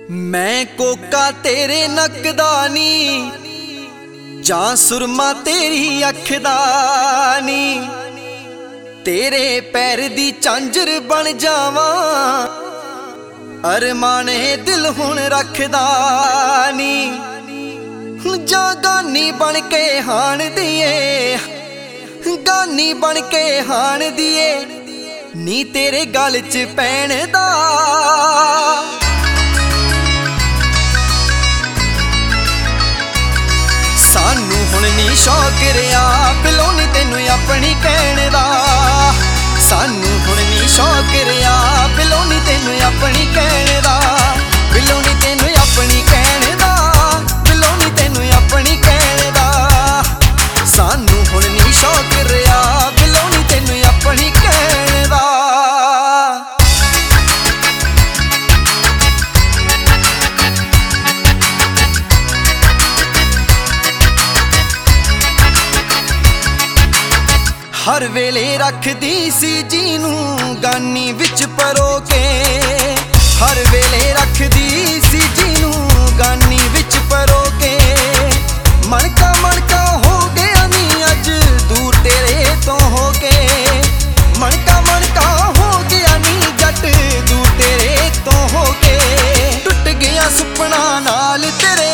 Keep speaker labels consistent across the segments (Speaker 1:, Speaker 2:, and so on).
Speaker 1: मैं कोका तेरे नक दा नी जां सुरमा तेरी अख दा नी, तेरे पैर दी झांझर बन जावां अरमाने दिल हुण रखदा नी। जां गानी बन के हाण दिए, गानी बन के हाण दिए नी तेरे गल च पैण दा। सानू हुण नी शौक रिया बिलों नी तेनू अपनी कहण दा। सानू हुण नी शौक रिया बिलों नी तेनू अपनी कहण दा। बिलों नी तेनू अपनी कहण दा, बिलों नी तेनू अपनी कहण दा। सानू हुण नी शौक रिया बिलों नी तेनू अपनी कहण दा। हर वेले रखदी सी जीनू गानी विच परो के, हर वेले रखदी सी जीनू गानी विच परो के। मनका मनका हो गया नी अज दूर तेरे तो हो के, मनका मनका हो गया नी जट दूर तेरे तो हो के। टुट गया सुपना नाल तेरे,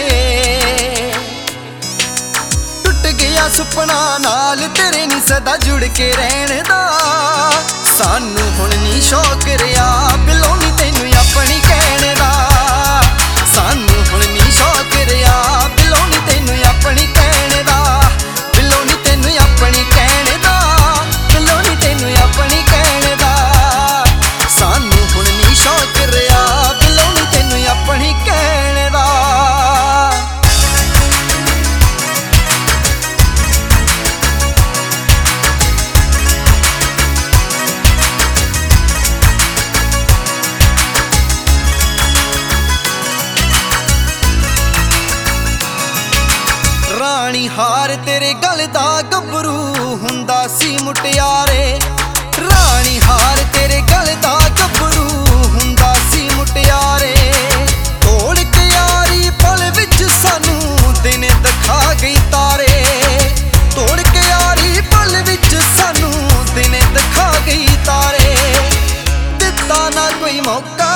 Speaker 1: टुट गया सुपना नाल तेरे नी सदा जुड़ के रहण दा। सानू हुण नी शौक रिया बिलों नी तेनू अपनी कहण दा। सानू हुण नी शौक रिया बिलों नी तेनू अपनी कहण दा। बिलों नी तेनू अपनी कहण दा, बिलों नी तेनू अपनी कहण दा। सानू हुण नी शौक रिया बिलों नी तेनू अपनी कहण दा। रानी हार तेरे गल दा गबरू हुंदा सी मुटियारे। रानी हार तेरे गल दा गबरू हुंदा सी मुटियारे। तोड़ के यारी पल विच सानू दिन दिखा गई तारे। तोड़ के यारी पल विच सानू दिन दिखा गई तारे। दिता ना कोई मौका,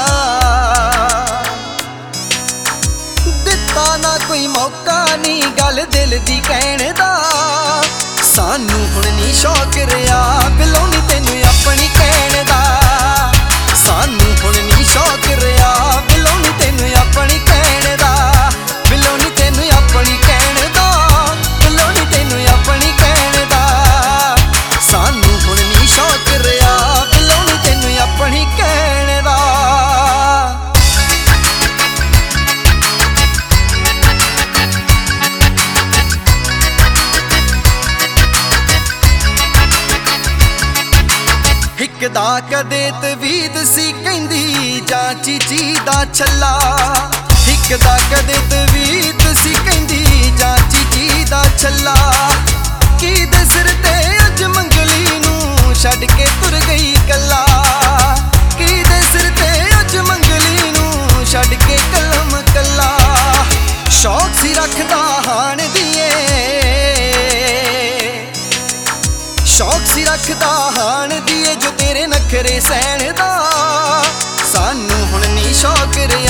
Speaker 1: दिता ना कोई मौका नी गल दिल दी कहण दा। सानू हुण नी शौक रिया बिलों नी तेनू अपनी कहण दा। सानू हुण नी शौक रिया बिलों नी तेनू अपनी कहण दा। बिलों नी तेनू अपनी कहण दा, बिलों नी तेनू अपनी कहण दा। सानू हुण नी शौक रिया बिलों नी तेनू अपनी कहण दा। हिक दा कदे तवीद सी कहंदी जां चीची दा छल्ला। हिक दा कदे तवीद सी कहंदी जां चीची दा छल्ला। की दे सिर ते अज मंगली नू छड्ड के तुर गई कल्ला। की दे सिर ते अज मंगली नू छड्ड के कलम कल्ला। शौक सी रखदा हाण दिए, शौक सी रखदा हाण दिए जो तेरे नखरे सहण दा। सानू हुण नी शौक रिया